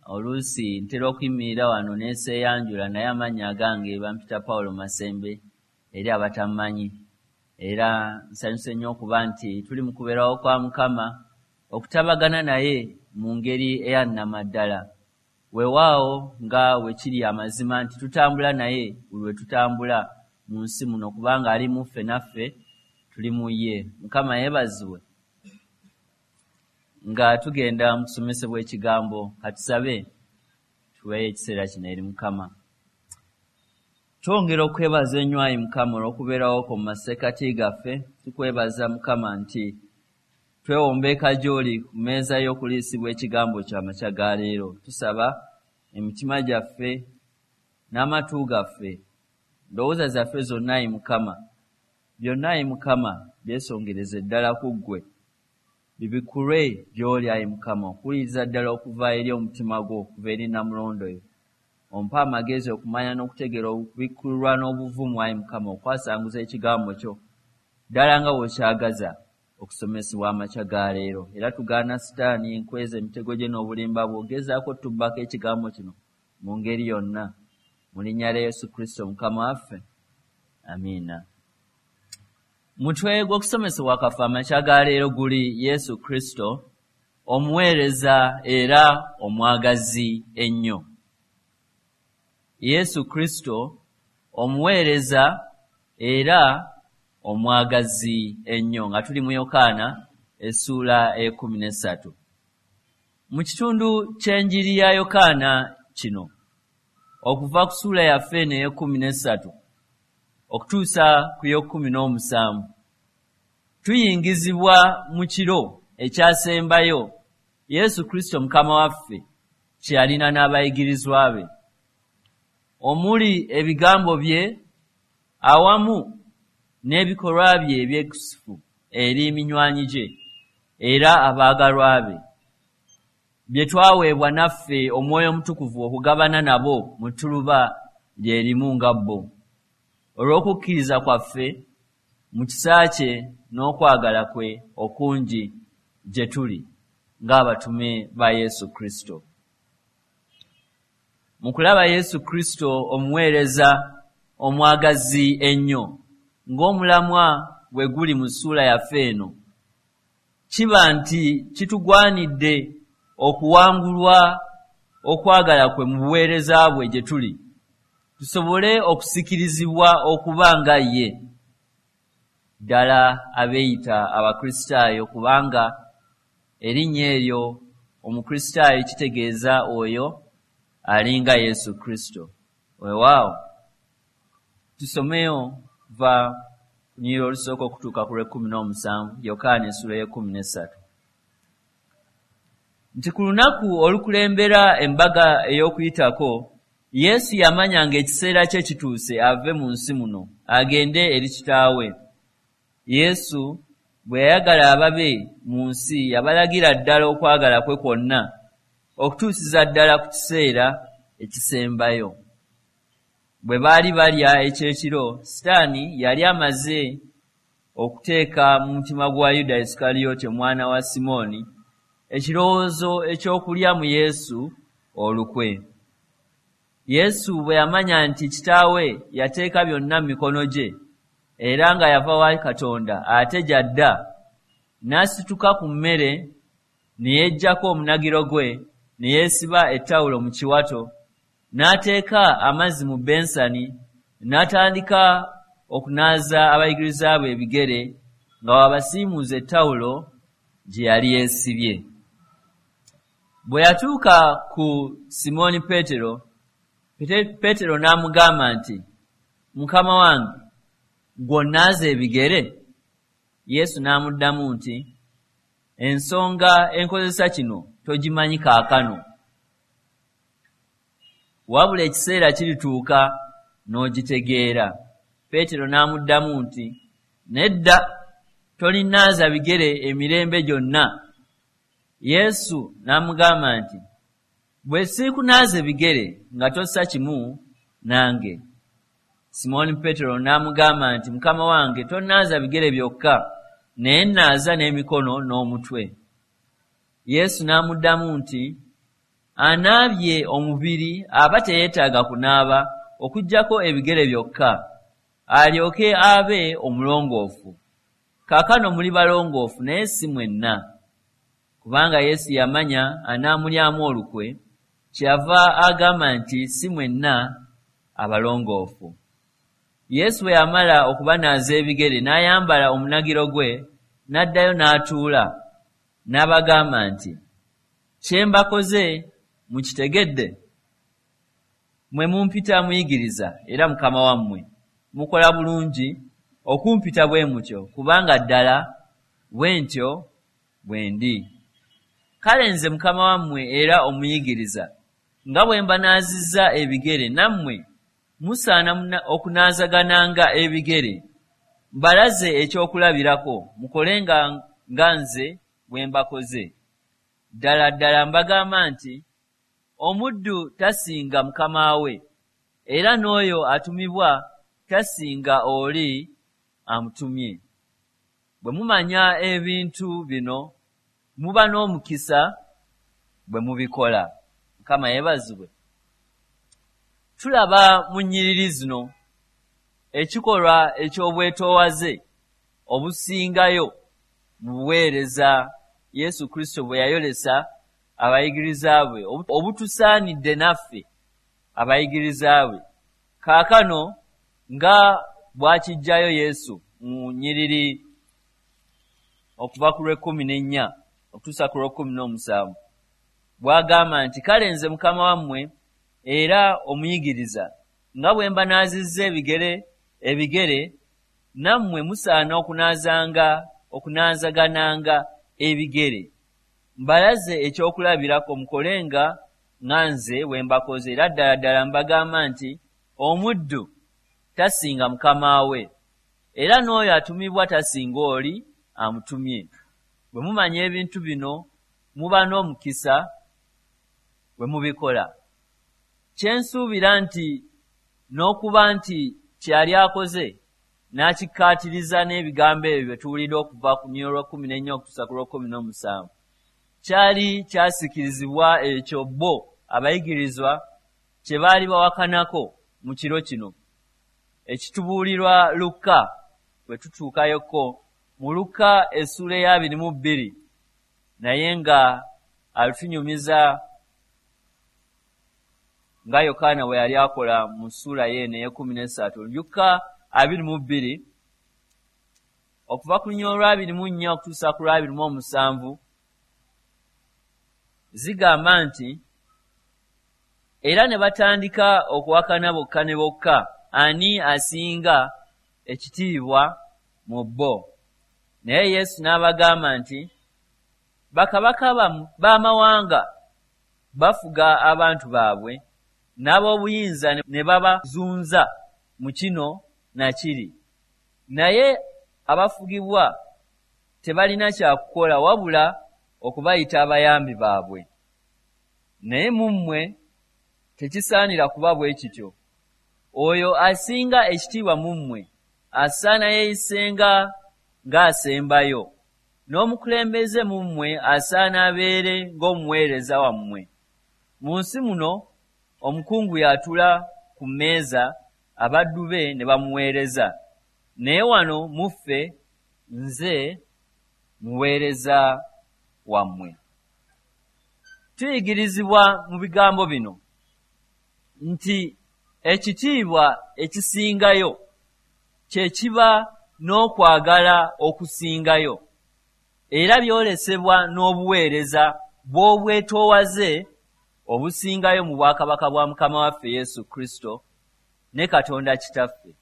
oluusi ntera okuyimirira wano neeseeyanjula naye amannya agange bampita Paulo Masembe eri abatamanyi. Era nsanyuse nnyo okuba nti tuli mu kubeerawo kwa Mukama okutabagana naye mu ngeri eyannamaddala. Weewaawo nga wekiri amazima nti tutambula naye buli we tutambula mu nsi muno kubanga ali muffe naffe tuli mu ye. Mukama yeebazibwe. Nga tugenda mu kusomesebwa ekigambo katusabe tuweeyo ekiseera kino eri Mukama. Twongera okwebaza ennyo Ayi Mukama olw'okubeerawo mu masekkati gaffe. Tukwebaza Mukama nti twewombeeka gy'oli ku mmeeza y'okuliisibwa ekigambo ky'amakya ga leero. Tusaba emitima gyaffe n'amatu gaffe ndowooza zaffe zonna Ayi Mukama, byonna Ayi Mukama byesongereze ddala ku ggwe, bibikulwe gy'oli Ayi Mukama, okuwuliriza ddala okuva eri omutima gwo, okuva eri Namulondo yo. Ompa amagezi okumanya n'okutegeera okubikkulwa n'obuvumu Ayi Mukama okwasanguza ekigambo kyo ddala nga bw'okyagaza okusomesebwa amakya ga leero. Era tugaana Sitaani enkweza emitego gye n'obulimba bw'ogezaako tubbako ekigambo kino mu ngeri yonna. Mu linnya lya Yesu Kristo Mukama waffe. Amiina. Mutwe gw'okusomesebwa kwaffe amakya ga leero guli Yesu Kristo, omuweereza era omwagazi ennyo. Yesu Kristo, omuweereza era omwagazi ennyo, nga tuli mu Yokaana essuula 13. Mu kitundu ky'enjiri ya Yokaana kino okuva ku ssuula yaffe eno 13 okutuusa ku 17 tuyingizibwa mu kiro ekyasembayo Yesu Kristo Mukama waffe kye yalina n'abayigirizwa be, omuli ebigambo bye awamu n'ebikolwa bye ebyekusifu eri minywanyi gye era abaagalwa be, bye twaweebwa naffe Omwoyo Omutukuvu okugabana nabo mu ttuluba lyerimu nga bo, olw'okukkiriza kwaffe mu kisa kye n'okwagala kwe okungi gye tuli ng'abatume ba Yesu Kristo. Mu kulaba Yesu Kristo omuweereza omwagazi ennyo ng'omulamwa bwe guli mu ssuula yaffe eno, kiba nti kitugwanidde okuwangulwa okwagala kwe mu buweereza bwe gye tuli, tusobole okusikirizibwa okuba nga ye, ddala abeeyita Abakristaayo, kubanga erinnya eryo Omukristaayo kitegeeza oyo alinga Yesu Kristo. Weewaawo tusomeyo va kunyira olusooka okutuuka ku 17 Yokaana essuula 13. Nti ku lunaku olukulembera embaga ey'Okuyitako, Yesu yamanya ng'ekiseera kye kituuse ave mu nsi muno agende eri Kitaawe. Yesu bwe yayagala ababe mu nsi yabalagira ddala okwagala kwe kwonna okutuusiza ddala ku kiseera ekisembayo. Bwe baali balya ekyekiro, Sitaani yali amaze okuteeka mu mutima gwa Yuda Isikaliyooti omwana wa Simooni ekirowoozo eky'okulya mu Yesu olukwe. Yesu bwe yamanya nti Kitaawe yateeka byonna mu mikono gye era nga yava wa Katonda ate gy'adda, n'asituka ku mmere ne yeggyako omunagiro gwe ne yeesiba ettawulo mu kiwato, n'ateeka amazzi mu bensani, n'atandika okunaaza abayigiriza be ebigere nga wabasiimuuza ettawulo gye yali yeesibye. Bwe yatuuka ku Simooni Peetero n'amugamba nti, Mukama wange, gw'onnaaza ebigere? Yesu n'amuddamu nti, ensonga enkozesa kino togimanyi kaakano, wabula ekiseera kirituuka n'ogitegeera. Peetero n'amuddamu nti, nedda, tolinnaaza bigere emirembe gyonna. Yesu n'amugamba nti, bwe siikunaaza ebigere nga tossa kimu nange. Simooni Peetero n'amugamba nti, Mukama wange, tonnaaza bigere byokka, naye nnaaza n'emikono n'omutwe. Yesu n'amuddamu nti, anaabye omubiri aba teyeetaaga kunaaba okuggyako ebigere byokka, alyoke abe omulongoofu. Kaakano muli balongoofu naye si mwenna, kubanga Yesu yamanya anaamulyamu olukwe, kyeyava agamba nti si mwenna abalongoofu. Yesu bwe yamala okubanaaza ebigere n'ayambala omunagiro gwe, n'addayo n'atuula, n'abagamba nti, kye mbakoze mukitegedde? Mmwe mumpita muyigiriza era Mukama wammwe, mukola bulungi okumpita bwe mutyo, kubanga ddala bwe ntyo bwe ndi. Kale nze Mukama wammwe era omuyigiriza, nga bwe mbanaazizza ebigere, nammwe musaana okunaazagananga ebigere. Mbalaze ekyokulabirako, mukolenga nga nze bwe mbakoze. Ddala ddala mbagamba nti omuddu tasinga mukama we, era n'oyo atumibwa tasinga oli amutumye. Bwe mumanya ebintu bino, muba n'omukisa bwe mubikola. Mukama yeebazibwe. Tulaba mu nnyiriri zino ekikolwa eky'obwetoowaze obusingayo mu buweereza Yesu Kristo bwe yayolesa abayigiriza be, obutusaanidde naffe abayigiriza be. Kaakano nga bw'akijjayo Yesu mu nnyiriri okuva ku lw'14 okutuusa ku lw'17, bw'agamba nti, kale nze Mukama wammwe era omuyigiriza, nga bwe mbanaazizza ebigere, nammwe musaana okunaazagananga ebigere. Mbalaze ekyokulabirako, mukolenga nga nze bwe mbakoze. Era ddala ddala mbagamba nti omuddu tasinga mukama we, era n'oyo atumibwa tasinga oli amutumye. Bwe mumanya ebintu bino, muba n'omukisa bwe mubikola. Kyensuubira nti n'okuba nti kyali akoze n'akikkaatiriza n'ebigambo ebyo bye tuwulidde okuva ku nnyiriri lw'14 okutuusa ku lw'17, kyali kyasikirizibwa ekyo bo abayigirizwa kye baali bawakanako mu kiro kino, ekitubuulirwa Luka bwe tutuukayoko mu Luka essuula eya 22, naye nga alutunyumiza nga Yokaana bwe yali akola mu ssuula yeeno ey'e13. Luka 22 okuva ku nnyiriri lwa 24 okutuusa ku lwa 27 zigamba nti, era ne batandika okuwakana bokka ne bokka ani asinga ekitiibwa mu bo. Naye Yesu n'abagamba nti, bakabaka b'amawanga bafuga abantu baabwe, n'ab'obuyinza ne babazunza mu kino na kiri, naye abafugibwa tebalina kyakukola wabula okubayita abayambi baabwe. Naye mu mmwe tekisaanira kuba bwe kityo. Oyo asinga ekitiibwa mu mmwe asaana yeeyisenga ng'asembayo, n'omukulembeze mu mmwe asaana abeere ng'omuweereza wammwe. Mu nsi muno omukungu yatula ku mmeeza, abaddu be ne bamuweereza, naye wano muffe nze muweereza wammwe. Tuyigirizibwa mu bigambo bino nti ekitiibwa ekisingayo kye kiba n'okwagala okusingayo, era byolesebwa n'obuweereza bw'obwetoowaze obusingayo mu bwakabaka bwa Mukama waffe Yesu Kristo ne Katonda Kitaffe.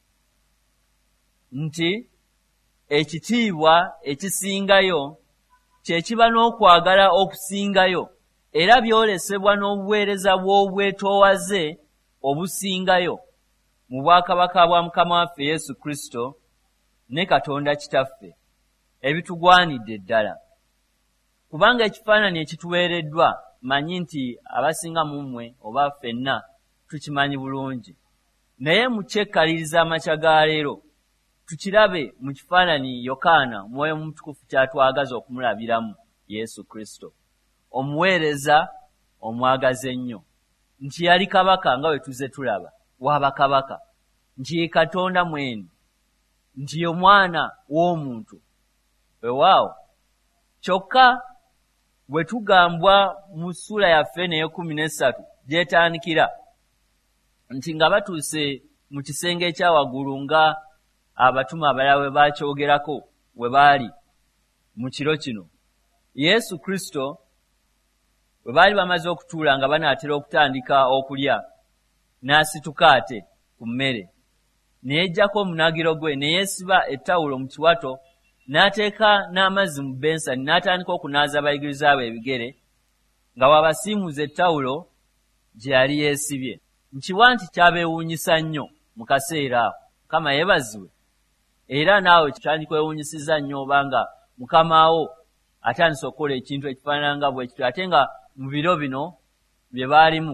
Nti ekitiibwa ekisingayo kye kiba n'okwagala okusingayo, era byolesebwa n'obuweereza bw'obwetoowaze obusingayo mu bwakabaka bwa Mukama waffe Yesu Kristo ne Katonda Kitaffe, ebitugwanidde ddala. Kubanga ekifaananyi ekituweereddwa manyi nti abasinga mu mmwe oba ffenna tukimanyi bulungi, naye mu kyekkaliriza amakya ga leero tukirabe mu kifaananyi Yokaana Mwoyo Mutukuvu kyatwagaza okumulabiramu Yesu Kristo, omuweereza omwagaze ennyo, nti yali kabaka nga bwe tuze tulaba w'abakabaka, nti ye Katonda mwene, nti ye mwana w'omuntu. Weewaawo kyokka bwe tugambwa mu ssuula yaffe n'eya13 gyetandikira nti nga batuuse mu kisenge ekyawaggulu nga abatume abalala we bakyogerako we baali mu kiro kino, Yesu Kristo bwe baali bamaze okutuula nga banaatera okutandika okulya, n'asituka ate ku mmere, ne yeggyako omunagiro gwe, ne yeesiba ettawulo mu kiwato, n'ateeka n'amazzi mu bensani, n'atandika okunaaza abayigiriza be ebigere nga wabasiimuza ettawulo gye yali yeesibye. Nkiwa nti kyabeewuunyisa nnyo mu kaseera ako. Mukama yeebazibwe. Era naawe kyandikwewuunyisiza nnyo obanga Mukama wo atandise okukola ekintu ekifaanana nga bwe kityo, ate nga mu biro bino bye baalimu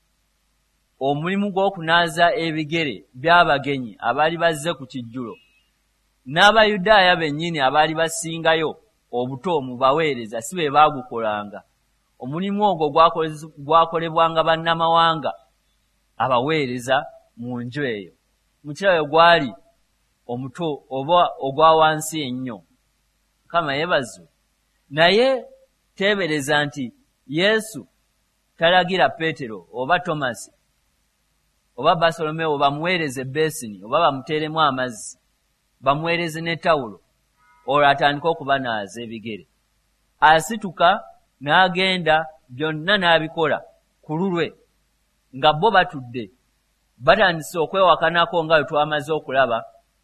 omulimu gw'okunaaza ebigere by'abagenyi abaali bazze ku kijjulo, n'Abayudaaya bennyini abaali basingayo obuto mu baweereza si be baagukolanga. Omulimu ogwo gwakolebwanga bannamawanga abaweereza mu nju eyo. Mukirawe gwali omuto oba ogwa wansi ennyo. Mukama yeebazibwe. Naye teebereza nti Yesu talagira Peetero oba Tomasi oba Basolomeo bamuweereze besini oba bamuteeremu amazzi, bamuweereze n'ettawulo olwo atandika okubanaaza ebigere. Asituka n'agenda, byonna n'abikola ku lulwe nga bo batudde batandise okwewakanako nga bwe twamaze okulaba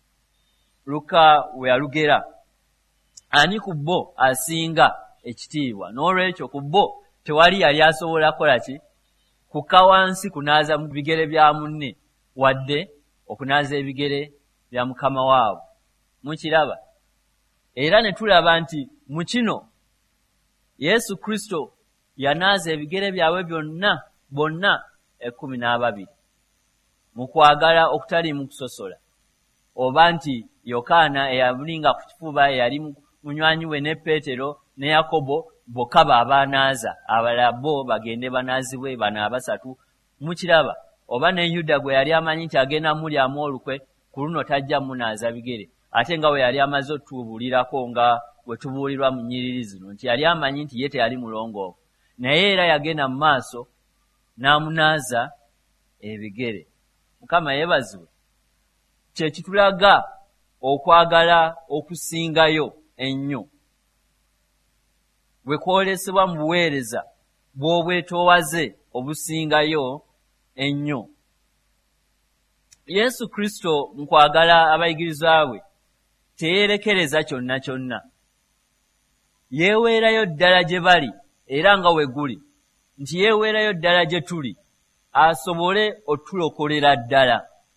Luka we yalugera. Ani ku bo asinga ekitiibwa? N'olwekyo ku bo tewali yali asobola kukola ki? Kukka wansi kunaaza mu bigere bya munne wadde okunaaza ebigere bya mukama waabwe. Mukiraba? Era ne tulaba nti mu kino Yesu Kristo yanaaza ebigere byabwe bonna 12 mu kwagala okutali mu kusosola. Oba nti Yokaana eyalinga ku kifuba eyali munywanyi we ne Peetero ne Yakobo bokka baabanaaza, abalala bo bagende banaazibwe bano abasatu. Mukiraba? Oba ne Yuda gwe yali amanyi nti agenda mulyamu olukwe, ku luno tajja munaaza bigere, ate nga we yali amaze otubuulirako nga bwe tubuulirwa mu nnyiriri zino nti yali amanyi nti ye teyali mulongoofu, naye era yagenda mu maaso n'amunaaza ebigere. Mukama yeebazibwe. Kye kitulaga okwagala okusingayo ennyo bwe kwolesebwa mu buweereza bw'obwetoowaze obusingayo ennyo. Yesu Kristo mu kwagala abayigirizwa be teyeerekereza kyonna kyonna. Yeeweerayo ddala gye bali era nga we guli, nti yeeweerayo ddala gye tuli asobole otulokolera ddala.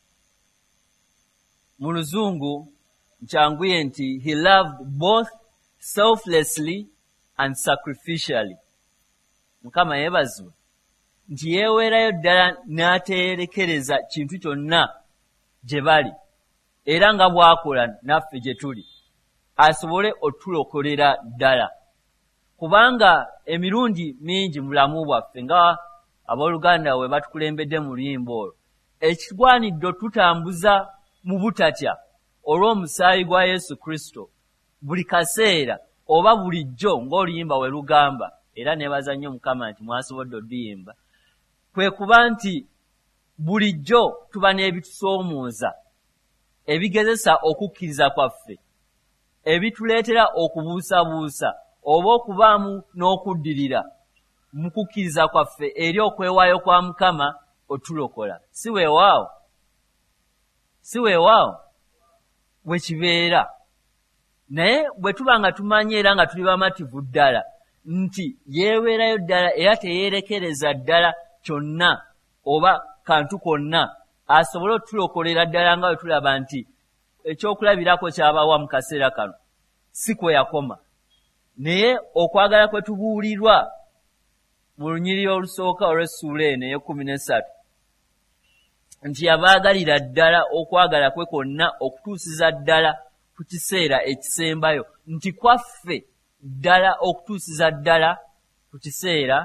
Mu Luzungu nkyanguye nti he loved both selflessly and sacrificially. Mukama yeebazibwe. Nti yeeweerayo ddala n'ateerekereza kintu kyonna gye bali era nga bw'akola naffe gye tuli asobole otulokolera ddala. Kubanga emirundi mingi mu bulamu bwaffe nga abooluganda we batukulembedde mu luyimba olwo, ekigwanidde tutambuza mu butatya olw'omusaayi gwa Yesu Kristo buli kaseera oba bulijjo ng'oluyimba we lugamba, era neebaza nnyo Mukama nti mwasobodde oduyimba, kwe kuba nti bulijjo tuba n'ebitusoomooza ebigezesa okukkiriza kwaffe, ebituleetera okubuusabuusa oba okubaamu n'okuddirira mu kukkiriza kwaffe eri okwewaayo kwa Mukama otulokola. Si weewaawo? Si weewaawo bwe kibeera. Naye bwe tuba nga tumanyi era nga tuli bamativu ddala nti yeeweerayo ddala era teyeerekereza ddala kyonna oba kantu konna asobole otulokolera ddala nga bwe tulaba nti ekyokulabirako kyabawa mu kaseera kano si kwe yakoma, naye okwagala kwe tubuulirwa mu lunyiriri olusooka olw'essuula eno ey'e13 nti yabaagalira ddala okwagala kwe kwonna okutuusiza ddala ku kiseera ekisembayo, nti kwaffe ddala okutuusiza ddala ku kiseera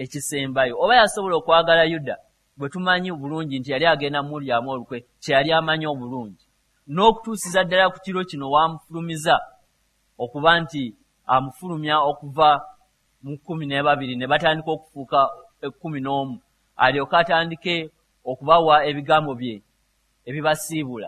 ekisembayo. Oba yasobola okwagala Yuda bwe tumanyi bulungi nti yali agenda mulyamu olukwe kye yali amanyi obulungi, n'okutuusiza ddala ku kiro kino wamufulumiza okuba nti amufulumya okuva mu 12 ne batandika okufuuka 11 alyoka atandike okubawa ebigambo bye ebibasiibula.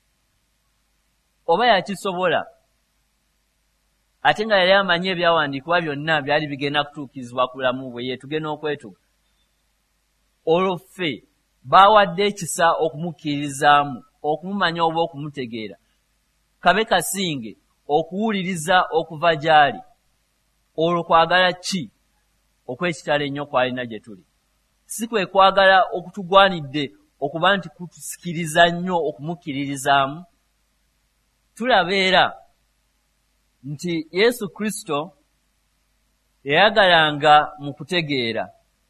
Oba yakisobola ate nga yali amanyi ebyawandiikibwa byonna byali bigenda kutuukizibwa ku bulamu bwe, ye tugenda okwetuga. Olwo ffe baawadde ekisa okumukkiririzaamu, okumumanya oba okumutegeera, kabe kasinge okuwuliriza okuva gy'ali. Olwo kwagala ki okw'ekitalo ennyo kwalina gye tuli? Si kwe kwagala okutugwanidde okuba nti kutusikiriza nnyo okumukkiririzaamu? Tulaba era nti Yesu Kristo yayagalanga mu kutegeera.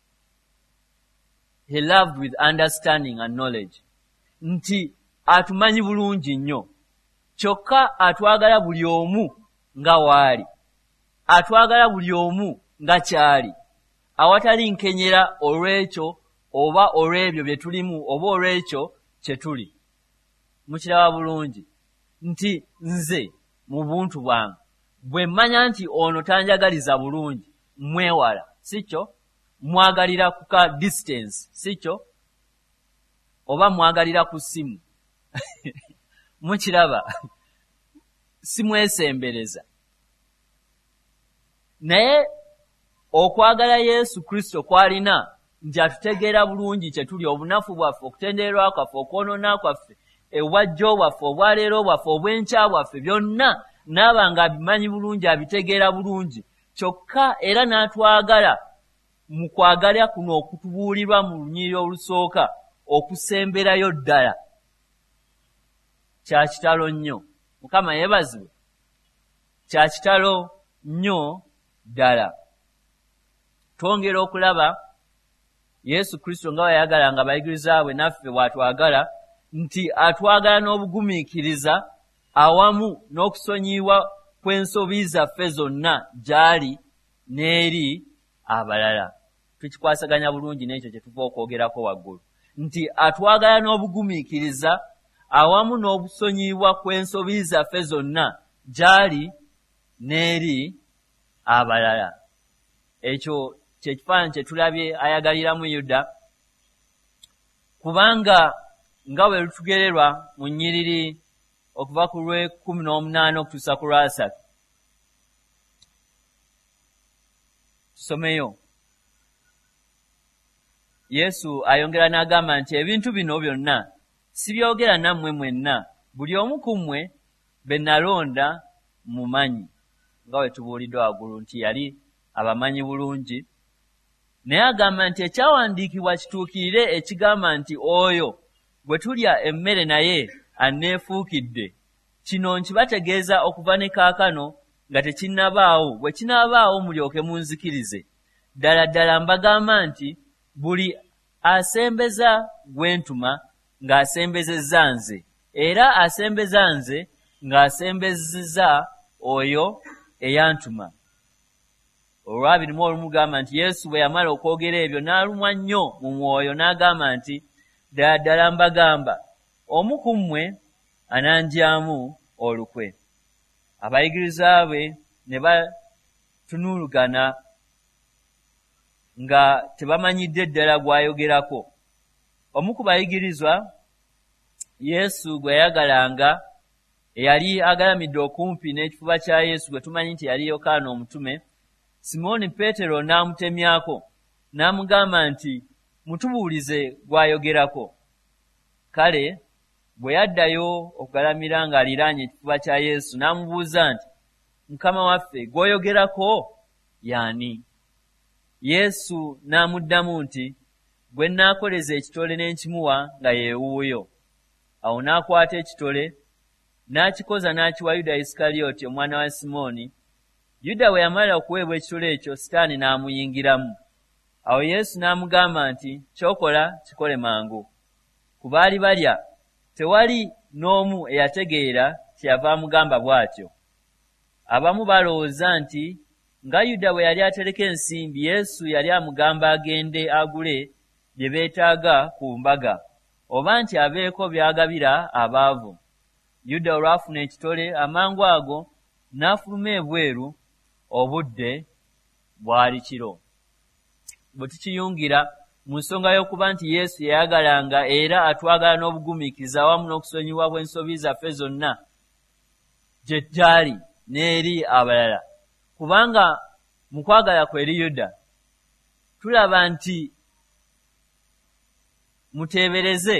He loved with understanding and knowledge. Nti atumanyi bulungi nnyo, kyokka atwagala buli omu nga waali, atwagala buli omu nga kyali, awatali nkenyera olw'ekyo oba olw'ebyo bye tulimu oba olw'ekyo kye tuli. Mukiraba bulungi nti nze mu buntu bwange bwe mmanya nti ono tanjagaliza bulungi, mwewala, si kyo? Mwagalira ku ka distance, si kyo? Oba mwagalira ku ssimu. Mukiraba? Simwesembereza. Naye okwagala Yesu Kristo kwalina nti atutegeera bulungi kye tuli, obunafu bwaffe, okutendererwa kwaffe, okwonoona kwaffe, obwajjo bwaffe, obwaleero bwaffe, obw'enkya bwaffe, byonna naaba nga abimanyi bulungi, abitegeera bulungi. Kyokka era n'atwagala mu kwagala kuno okutubuulirwa mu lunyiriri olusooka okusemberayo ddala. Kya kitalo nnyo. Mukama yeebazibwe. Kya kitalo nnyo ddala. Twongera okulaba Yesu Kristo nga yayagalanga abayigiriza bwe naffe bw'atwagala, nti atwagala n'obugumiikiriza awamu n'okusonyiyibwa kw'ensobi zaffe zonna gy'ali n'eri abalala. Tukikwasaganya bulungi n'ekyo kye tuva okwogerako waggulu, nti atwagala n'obugumiikiriza awamu n'obusonyiyibwa kw'ensobi zaffe zonna gy'ali n'eri abalala. Ekyo kye kifaananyi kye tulabye ayagaliramu Yuda, kubanga nga bwe lutugererwa mu nnyiriri okuva ku lw'e18 okutuusa ku lwa3. Tusomeyo. Yesu ayongera n'agamba nti ebintu bino byonna sibyogera nammwe mwenna, buli omu ku mmwe be nalonda mumanyi. Nga bwe tubuuliddwa waggulu nti yali abamanyi bulungi. Naye agamba nti ekyawandiikibwa kituukirire ekigamba nti oyo bwe tulya emmere naye anneefuukidde. Kino nkibategeeza okuva ne kaakano nga tekinnabaawo, bwe kinaabaawo mulyoke munzikirize. Ddala ddala mbagamba nti buli asembeza gwe ntuma ng'asembezezza nze, era asembeza nze ng'asembezezza oyo eyantuma. Olwabirimu olumu gamba nti Yesu bwe yamala okwogera ebyo n'alumwa nnyo mu mwoyo n'agamba nti ddala ddala mbagamba omu ku mmwe ananjyamu olukwe. Abayigiriza be ne batunuulugana nga tebamanyidde ddala gw'ayogerako. Omu ku bayigirizwa Yesu gwe yayagalanga eyali agalamidde okumpi n'ekifuba kya Yesu gwe tumanyi nti yali Yokaana omutume, Simooni Peetero n'amutemyako n'amugamba nti mutubuulize gw'ayogerako. Kale bwe yaddayo okugalamira ng'aliraanye ekifuba kya Yesu n'amubuuza nti Mukama waffe gw'oyogerako y'ani? Yesu n'amuddamu nti gwe nnaakoleza ekitole n'enkimuwa nga ye wuuyo. Awo n'akwata ekitole n'akikoza n'akiwa Yuda Isikalioti omwana wa Simooni. Yuda bwe yamala okuweebwa ekitole ekyo, Sitaani n'amuyingiramu. Awo Yesu n'amugamba nti ky'okola kikole mangu. Ku baali balya tewali n'omu eyategeera kyeyava amugamba bw'atyo. Abamu balowooza nti nga Yuda bwe yali atereka ensimbi, Yesu yali amugamba agende agule bye beetaaga ku mbaga, oba nti abeeko by'agabira abaavu. Yuda olwafuna ekitole, amangu ago n'afuluma ebweru, obudde bwali kiro. Bwe tukiyungira mu nsonga y'okuba nti Yesu yayagalanga era atwagala n'obugumiikiriza awamu n'okusonyiwa bw'ensobi zaffe zonna gye gyali n'eri abalala. Kubanga mu kwagala kwe eri Yuda tulaba nti muteebereze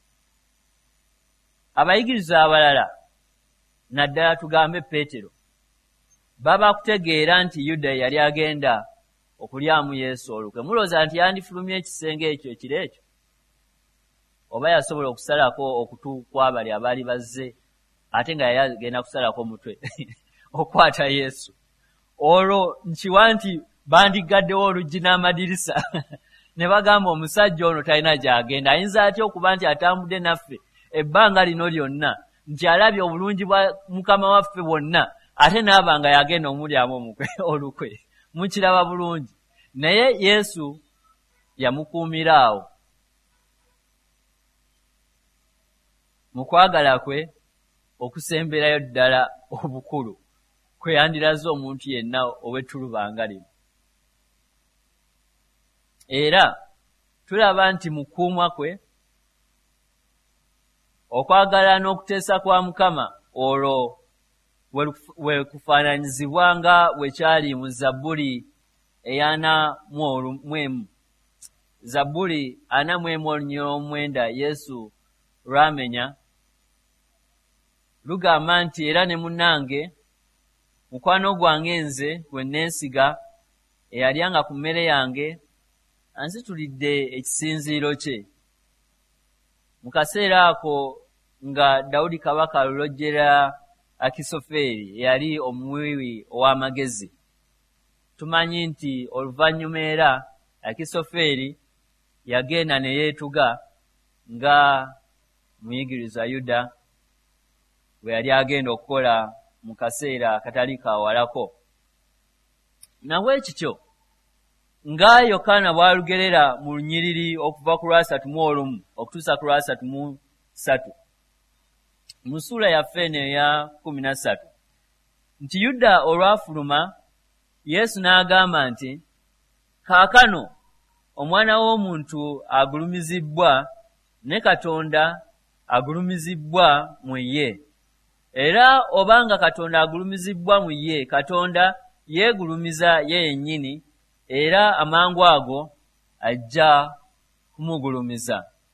abayigiriza abalala, naddala tugambe Peetero, baba kutegeera nti Yuda yali agenda okulyamu Yesu olukwe. Mulowooza nti yandifulumya ekisenge ekyo ekiro ekyo? Oba yasobola okusalako okutu kw'abali abaali bazze ate nga yali agenda kusalako omutwe okwata Yesu? Olwo nkiwa nti bandigaddewo oluggi n'amadirisa ne bagamba omusajja ono talina gy'agenda. Ayinza atya okuba nti atambudde naffe ebbanga lino lyonna, nti alabye obulungi bwa Mukama waffe bwonna, ate n'aba nga yagenda omulyamu olukwe? Mukiraba bulungi. Naye Yesu yamukuumira awo. Mu kwagala kwe okusemberayo ddala obukulu kwe yandiraze omuntu yenna ow'ettulubanga lino. Era tulaba nti mu kuumwa kwe, okwagala n'okuteesa kwa Mukama olwo we kufaananyizibwa nga bwe kyali mu Zabbuli 44, Zabbuli 44:9 Yesu lwamenya lugamba nti, era ne munnange mukwano gwange nze gwe neesiga, eyalyanga ku mmere yange anzitulidde ekisinziiro kye. Mu kaseera ako nga Dawudi kabaka alulojjera Akisofeeri eyali omuwiwi ow'amagezi. Tumanyi nti oluvannyuma era Akisofeeri yagenda ne yeetuga nga muyigiriza Yuda bwe yali agenda okukola mu kaseera akatali kawalako. Nabwekityo nga Yokaana bw'alugerera mu lunyiriri okuva ku lwa 31 okutuusa ku lwa 33 mu ssuula yaffe eno eya 13, nti Yuda olwafuluma, Yesu n'agamba nti, kaakano omwana w'omuntu agulumizibbwa ne Katonda agulumizibbwa mu ye. Era obanga Katonda agulumizibbwa mu ye, Katonda yeegulumiza ye yennyini, era amangu ago ajja kumugulumiza.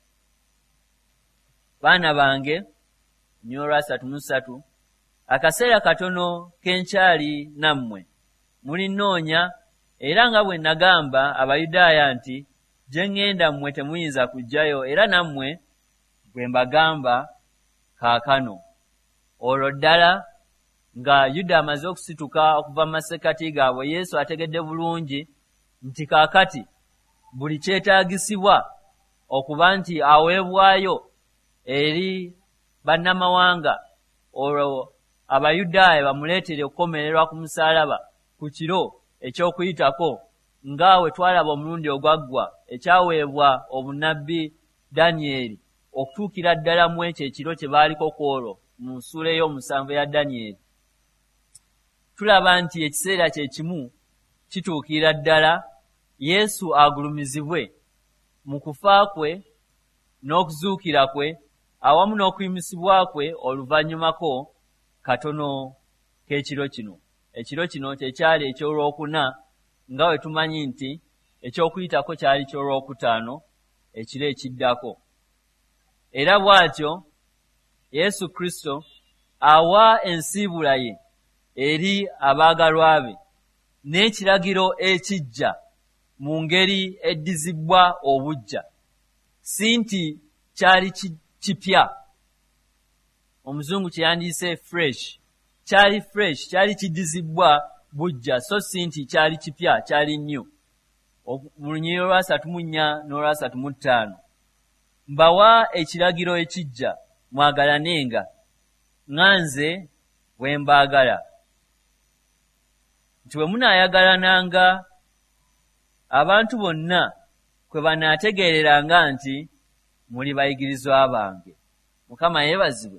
Baana bange, nnyo olwa 33, akaseera katono kenkyali nammwe mulinnoonya, era nga bwe nagamba Abayudaaya nti gye ŋŋenda mmwe temuyinza kujjayo, era nammwe bwe mbagamba kaakano. Olwo ddala nga Yuda amaze okusituka okuva mu masekkati gaabwe, Yesu ategedde bulungi nti kaakati buli kyetaagisibwa okuba nti aweebwayo eri bannamawanga, olwo Abayudaaya bamuleetere okukomererwa ku musaalaba ku kiro eky'Okuyitako, nga we twalaba omulundi ogwaggwa ekyaweebwa obunnabbi Danyeri okutuukira ddala mu ekyo ekiro kye baaliko ku olwo mu nsuula ey'omusanvu ya Danyeri. Tulaba nti ekiseera kye kimu kituukira ddala Yesu agulumizibwe mu kufa kwe n'okuzuukira kwe awamu n'okuyimusibwa kwe oluvannyumako katono k'ekiro kino. Ekiro kino kyekyali eky'olwokuna, nga we tumanyi nti eky'Okuyitako kyali ky'olwokutaano ekiro ekiddako. Era bw'atyo Yesu Kristo awa ensiibula ye eri abaagalwa be n'ekiragiro ekijja mu ngeri eddizibbwa obuggya, si nti kyali kipya. Omuzungu kyeyandiyise fresh. Kyali fresh, kyali kiddizibbwa buggya, so si nti kyali kipya, kyali nnyo. Mu lunyiriri olwa 34 n'olwa 35, mbawa ekiragiro ekijja, mwagalanenga nga nze bwe mbaagala. nti bwe munaayagalananga abantu bonna kwe banaategeereranga nti muli bayigirizwa bange. Mukama yeebazibwe.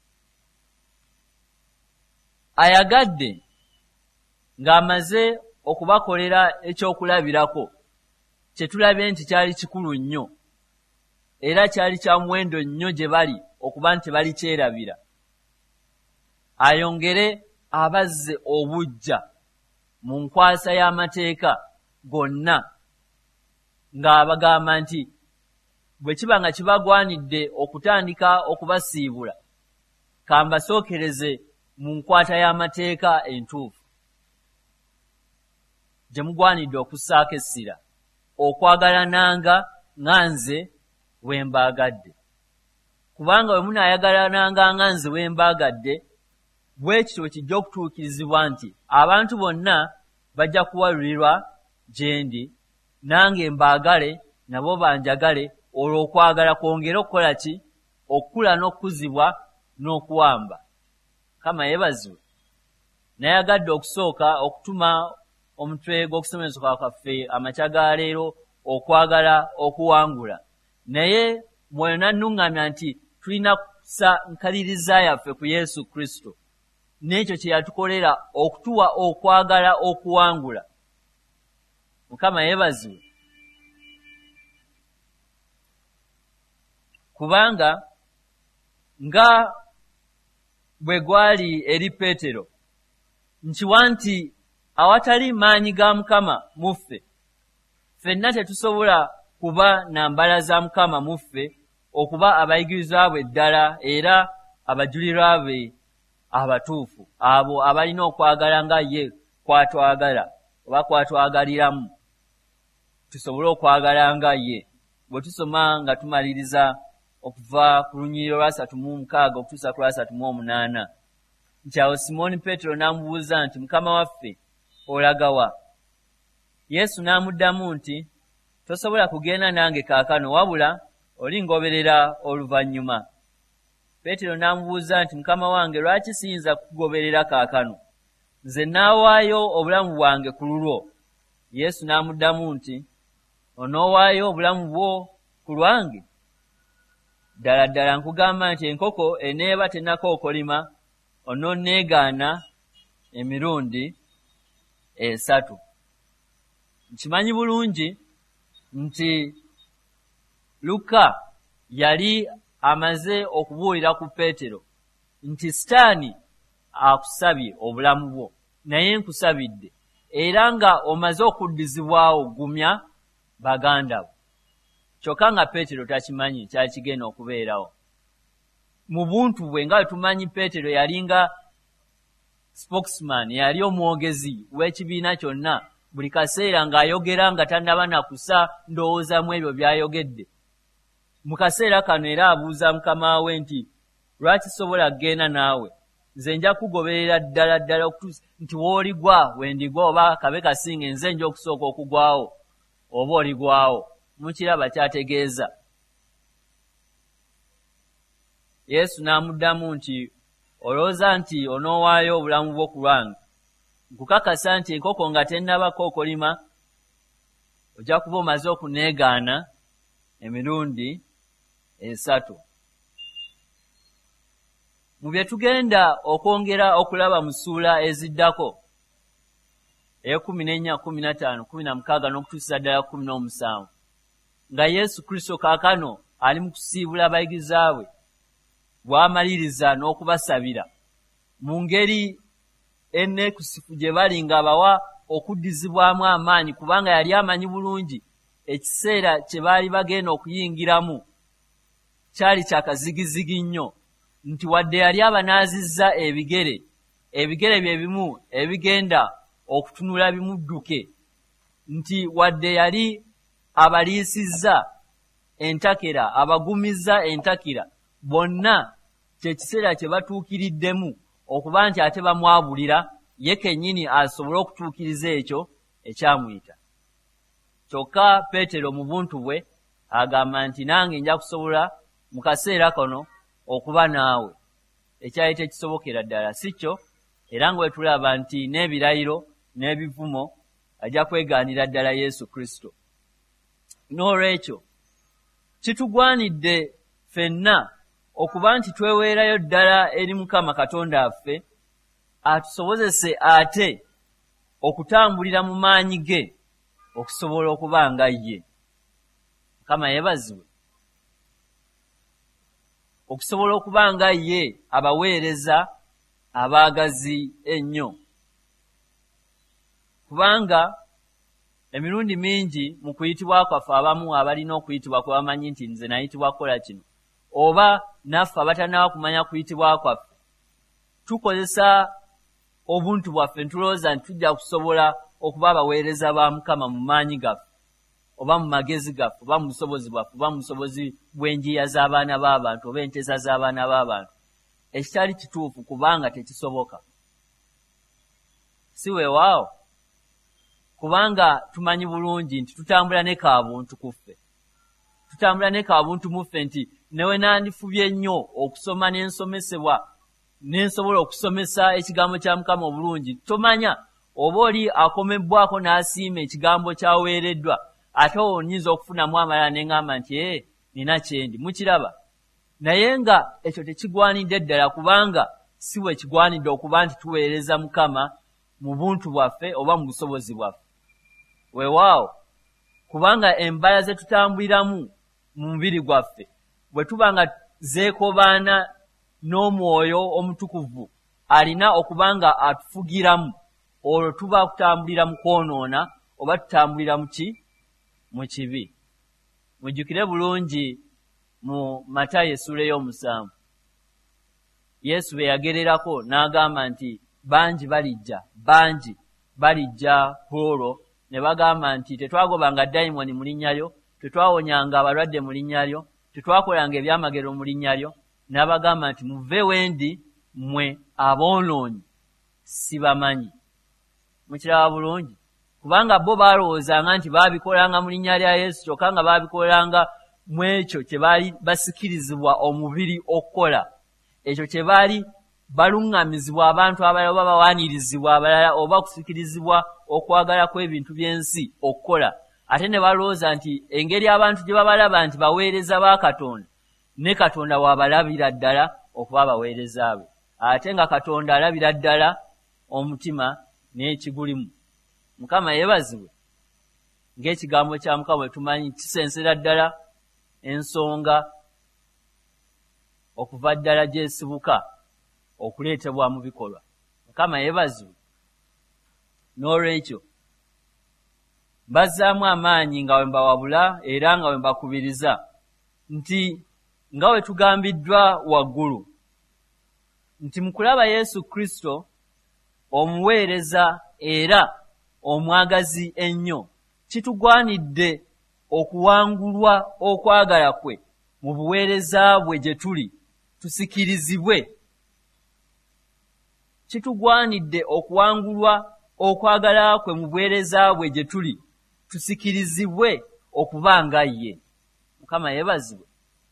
Ayagadde ng'amaze okubakolera ekyokulabirako kye tulabye nti kyali kikulu nnyo era kyali kya muwendo nnyo gye bali okuba nti bali kyerabira. Ayongere abazze obujja mu nkwasa y'amateeka gonna ng'abagamba nti bwe kiba nga kibagwanidde okutandika okubasiibula kambasookereze mu nkwata y'amateeka entuufu gye mugwanidde okussaako essira okwagalananga nga nze bwe mbaagadde. Kubanga bwe munaayagalananga nga nze bwe mbaagadde bwe kityo kijja okutuukirizibwa nti abantu bonna bajja kuwalulirwa gye ndi nange mbaagale nabo banjagale, olwo okwagala kwongera okukola ki? Okukula n'okukuzibwa n'okuwamba. Kama yeebazibwe. Nayagadde okusooka okutuma omutwe gw'okusomesa kwaffe amakya ga leero okwagala okuwangula. Naye mwoyo nannuŋŋamya nti tulina kussa nkaliriza yaffe ku Yesu Kristo n'ekyo kye yatukolera okutuwa okwagala okuwangula. Mukama yeebazibwe. Kubanga nga bwe gwali eri Peetero nkiwa nti awatali maanyi ga Mukama muffe ffenna tetusobola kuba na mbala za Mukama muffe okuba abayigirizwa bwe ddala era abajulirwa be abatuufu, abo abalina okwagala nga ye kwatwagala oba kwatwagaliramu tusobole okwagala nga ye. Bwe tusoma nga tumaliriza okuva ku lunyiriro lwa 36 okutuusa ku lwa 38 nti awo Simooni Peetero n'amubuuza nti, Mukama waffe olaga wa? Yesu n'amuddamu nti, tosobola kugenda nange kaakano wabula olingoberera oluvannyuma. Peetero n'amubuuza nti, Mukama wange, lwaki siyinza kukugoberera kaakano? Nze naawaayo obulamu bwange ku lulwo. Yesu n'amuddamu nti, onoowaayo obulamu bwo ku lwange? Ddala ddala nkugamba nti enkoko eneeba tennakookolima ononneegaana emirundi 3. Nkimanyi bulungi nti Luka yali amaze okubuulira ku Peetero nti Sitaani akusabye obulamu bwo, naye nkusabidde era nga omaze okuddizibwawo gumya baganda bo. Kyokka nga Peetero takimanyi kyakigenda okubeerawo. Mu buntu bwe nga tumanyi Peetero yalinga spokesman, yali omwogezi w'ekibiina kyonna, buli kaseera ng'ayogera nga tannaba na kusa ndowoozamu ebyo by'ayogedde. Mu kaseera kano era abuuza mukama we nti, lwaki sobola kugenda naawe? Nze nja kugoberera ddala ddala okutuusa nti w'oligwa wendigwa, oba kabe kasinge nze nja okusooka okugwawo oba oligwawo. Mukiraba kyategeeza. Yesu n'amuddamu nti, olowooza nti onoowaayo obulamu bwo ku lwange? Nkukakasa nti enkoko nga tennaba kookolima ojja kuba omaze okuneegaana emirundi 3. Mu bye tugenda okwongera okulaba mu ssuula eziddako 14, 15, 16 n'okutuusa ddala 17 nga Yesu Kristo kaakano ali mu kusiibula abayigiriza bwe, bw'amaliriza n'okubasabira mu ngeri ennekusifu gye bali ng'abawa okuddizibwamu amaanyi, kubanga yali amanyi bulungi ekiseera kye baali bagenda okuyingiramu kyali kyakazigizigi nnyo, nti wadde yali abanaazizza ebigere bye bimu ebigenda okutunula bimudduke, nti wadde yali abaliisizza entakera, abagumizza entakera, bonna kyekiseera kye batuukiriddemu okuba nti ate bamwabulira ye kennyini asobole okutuukiriza ekyo ekyamuyita. Kyokka Peetero mu buntu bwe agamba nti nange nja kusobola mu kaseera kano okuba naawe. Ekyali tekisobokera ddala si kyo, era nga bwe tulaba nti n'ebirayiro n'ebivumo ajja kwegaanira ddala Yesu Kristo. N'olwekyo kitugwanidde ffenna okuba nti tweweerayo ddala eri Mukama Katonda waffe atusobozese ate okutambulira mu maanyi ge okusobola okuba nga ye. Mukama yeebazibwe. Okusobola okuba nga ye abaweereza abaagazi ennyo. Kubanga emirundi mingi mu kuyitibwa kwaffe abamu abalina okuyitibwa kwe bamanyi nti nze nayitibwa kukola kino, oba naffe abatanaba kumanya kuyitibwa kwaffe, tukozesa obuntu bwaffe ntulowooza nti tujja kusobola okuba abaweereza ba Mukama mu maanyi gaffe, oba mu magezi gaffe, oba mu busobozi bwaffe, oba mu busobozi bw'enjiya z'abaana b'abantu, oba enteesa z'abaana b'abantu. Ekitali kituufu kubanga tekisoboka. Si weewaawo. Kubanga tumanyi bulungi nti tutambula ne kaabuntu kuffe. Tutambula ne kaabuntu muffe nti newe nandifubye nnyo okusoma n'ensomesebwa n'ensobola okusomesa ekigambo kya Mukama obulungi, tomanya oba oli akomebbwako n'asiima ekigambo kyaweereddwa, ate onyinza okufunamu amalala n'eŋŋamba nti nina kyendi. Mukiraba? Naye nga ekyo tekigwanidde ddala, kubanga si bwe kigwanidde okuba nti tuweereza Mukama mu buntu bwaffe oba mu busobozi bwaffe. Weewaawo, kubanga embala ze tutambuliramu mu mubiri gwaffe bwe tuba nga zeekobaana n'omwoyo omutukuvu alina okuba nga atufugiramu, olwo tuba kutambulira mu kwonoona oba tutambulira mu kibi. Mujjukire bulungi mu Matayo essula ey'omusanvu, Yesu be yagererako n'agamba nti bangi balijja ku olwo, ne bagamba nti tetwagobanga dayimoni mu linnya lyo, tetwawonyanga abalwadde mu linnya lyo, tetwakolanga ebyamagero mu linnya lyo. N'abagamba nti muve wendi mmwe aboonoonyi sibamanyi. Mukiraba bulungi? Kubanga bo baalowoozanga nti baabikolanga mu linnya lya Yesu, kyokka nga baabikolanga mu ekyo kye baali basikirizibwa omubiri okukola, ekyo kye baali baluŋŋamizibwa abantu abalala oba bawaanirizibwa abalala oba kusikirizibwa okwagala kw'ebintu by'ensi okukola. Ate ne balowooza nti engeri abantu gye babalaba nti baweereza ba Katonda, ne Katonda waabalabira ddala okuba abaweereza be. Ate nga Katonda alabira ddala omutima n'ekigulimu. Mukama yeebazibwe. Ng'ekigambo kya Mukama bwe tumanyi kisensera ddala ensonga okuva ddala gyesibuka okuleetebwa mu bikolwa. Mukama yeebazibwe. N'olwekyo mbazzaamu amaanyi nga bwe mbawabula era nga bwe mbakubiriza nti nga bwe tugambiddwa waggulu nti mu kulaba Yesu Kristo omuweereza era omwagazi ennyo, kitugwanidde okuwangulwa okwagala kwe mu buweereza bwe gye tuli, tusikirizibwe. Kitugwanidde okuwangulwa okwagala kwe mu buweereza bwe gye tuli, tusikirizibwe okuba nga ye. Mukama yeebazibwe.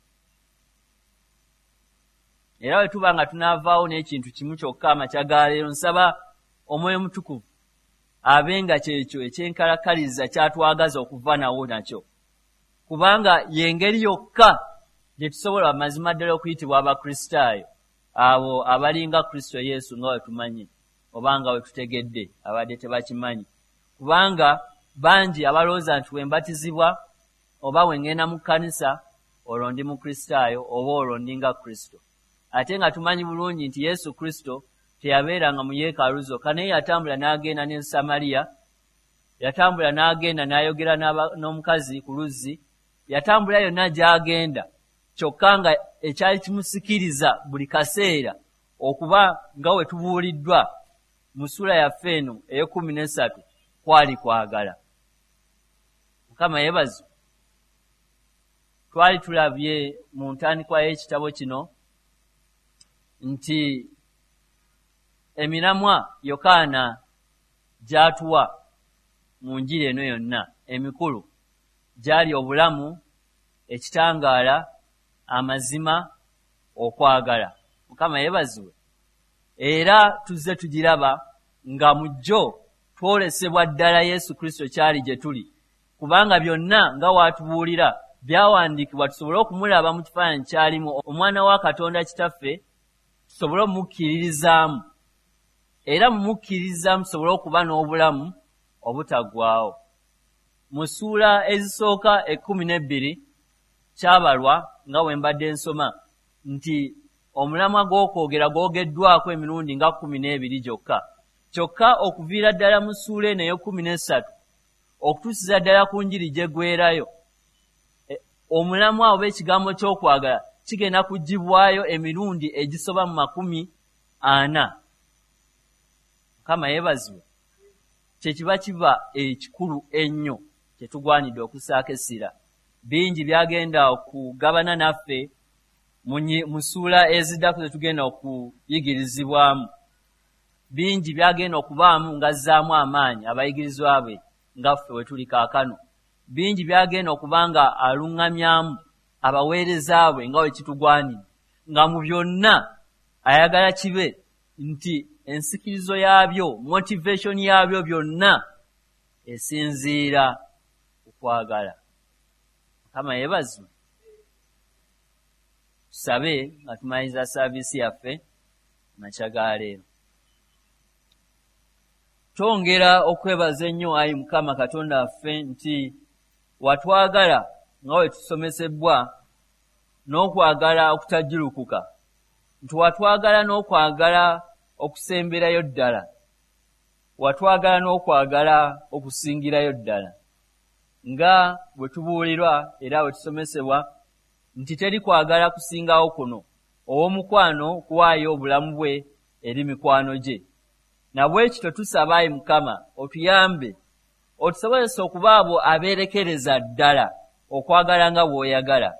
Era bwe tuba nga tunaavaawo n'ekintu kimu kyokka amakya ga leero, nsaba Omwoyo Mutukuvu abe nga kyekyo ekyenkalakaliza kyatwagaza okuva nawo nakyo, kubanga y'engeri yokka gye tusobola amazima ddala okuyitibwa Abakristaayo, abo abalinga Kristo Yesu nga bwe tumanyi oba nga bwe tutegedde abadde tebakimanyi. Kubanga bangi abalowooza nti we mbatizibwa oba we ngenda mu kkanisa olwo ndi Mukristaayo oba olwo ndinga Kristo. Ate nga tumanyi bulungi nti Yesu Kristo teyabeeranga mu yeekaalu zokka, naye yatambula n'agenda ne Samaliya, yatambula n'agenda n'ayogera n'omukazi ku luzzi, yatambula yonna gy'agenda, kyokka nga ekyali kimusikiriza buli kaseera okuba nga we tubuuliddwa mu ssula yaffe eno ey'e13 kwali kwagala. Mukama yeebazibwe. Twali tulabye mu ntandikwa y'ekitabo kino nti emiramwa Yokaana gy'atuwa mu njiri eno yonna emikulu gyali obulamu, ekitangaala, amazima, okwagala. Mukama yeebazibwe. Era tuzze tugiraba nga mu gyo twolesebwa ddala Yesu Kristo kyali gye tuli, kubanga byonna nga watubuulira byawandiikibwa tusobole okumulaba mu kifaananyi kyalimu omwana wa Katonda kitaffe, tusobole omumukkiririzaamu, era mumukkiririzaamu tusobole okuba n'obulamu obutaggwaawo. Mu ssuula ezisooka 12 kyabalwa nga bwe mbadde nsoma nti omulamwa gw'okwogera gwogeddwako emirundi nga 12 gyokka. Kyokka okuviira ddala mu ssuula eno ey'okumin'esatu okutuusiza ddala ku njiri gye gwerayo, omulamwa oba ekigambo ky'okwagala kigenda kuggyibwayo emirundi egisoba mu 40. Mukama yeebazibwe. Kyekiba kiba ekikulu ennyo kyetugwanidde okusaako essira. Bingi byagenda okugabana naffe mu ssuula eziddako ze tugenda okuyigirizibwamu. Bingi byagenda okubaamu ng'azzaamu amaanyi abayigirizwa be nga ffe we tuli kaakano. Bingi byagenda okuba nga aluŋŋamyamu abaweereza bwe nga we kitugwanidde, nga mu byonna ayagala kibe nti ensikirizo yaabyo, motivation yaabyo byonna esinziira ku kwagala. Mukama yeebazibwe. Tusabe nga tumaliriza saaviisi yaffe makya ga leero. Twongera okwebaza ennyo Ayi Mukama Katonda waffe nti watwagala nga we tusomesebbwa n'okwagala okutajjulukuka, nti watwagala n'okwagala okusemberayo ddala, watwagala n'okwagala okusingirayo ddala, nga bwe tubuulirwa era bwe tusomesebwa nti teri kwagala kusingawo kuno, ow'omukwano kuwaayo obulamu bwe eri mikwano gye. Na bwe kityo tusaba Ayi Mukama otuyambe, otusobozese okuba abo abeerekereza ddala okwagala nga bw'oyagala.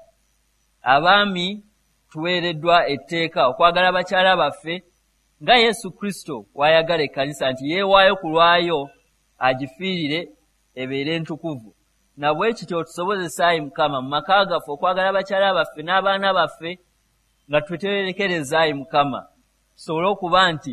Abaami tuweereddwa etteeka okwagala bakyala baffe nga Yesu Kristo wayagala ekkanisa nti yeewaayo ku lwayo agifiirire ebeere entukuvu. Na bwe kityo otusobozese Ayi Mukama mu maka gaffe okwagala bakyala baffe n'abaana baffe nga tweterekereza Ayi Mukama, tusobole okuba nti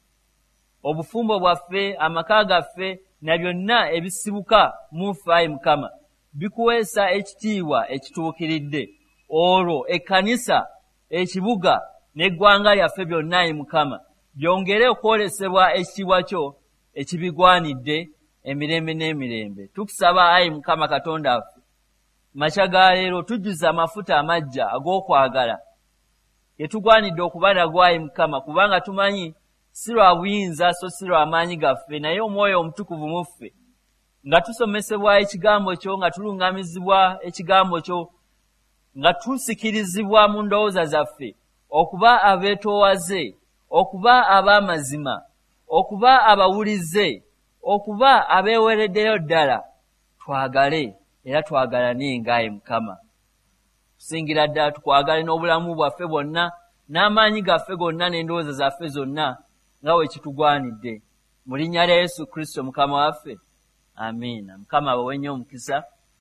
obufumbo bwaffe, amaka gaffe na byonna ebisibuka mu ffe Ayi Mukama bikuweesa ekitiibwa ekituukiridde. Olwo ekkanisa, ekibuga n'eggwanga lyaffe byonna Ayi Mukama byongere okwolesebwa ekitiibwa kyo ekibigwanidde emirembe n'emirembe. Tukusaba Ayi Mukama Katonda waffe, makya ga leero tujjuze amafuta amaggya ag'okwagala getugwanidde okuba nagwo Ayi Mukama, kubanga tumanyi si lwa buyinza so si lwa maanyi gaffe, naye Omwoyo Omutukuvu mu ffe nga tusomesebwa ekigambo kyo, nga tuluŋŋamizibwa ekigambo kyo, nga tusikirizibwa mu ndowooza zaffe okuba abeetoowaze, okuba ab'amazima, okuba abawulize, okuba abeeweereddeyo ddala. Twagale era twagalane nga Ayi Mukama. Tusingira ddala tukwagale n'obulamu bwaffe bwonna n'amaanyi gaffe gonna n'endowooza zaffe zonna nga we kitugwanidde. Mu linnya lya Yesu Kristo Mukama waffe. Amiina. Mukama abawe nnyo omukisa.